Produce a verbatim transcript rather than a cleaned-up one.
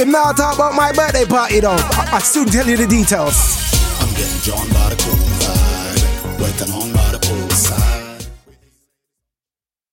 Him now talk about my birthday party though. I, I soon tell you the details. I'm getting drawn by the cool vibe, working on by the poolside.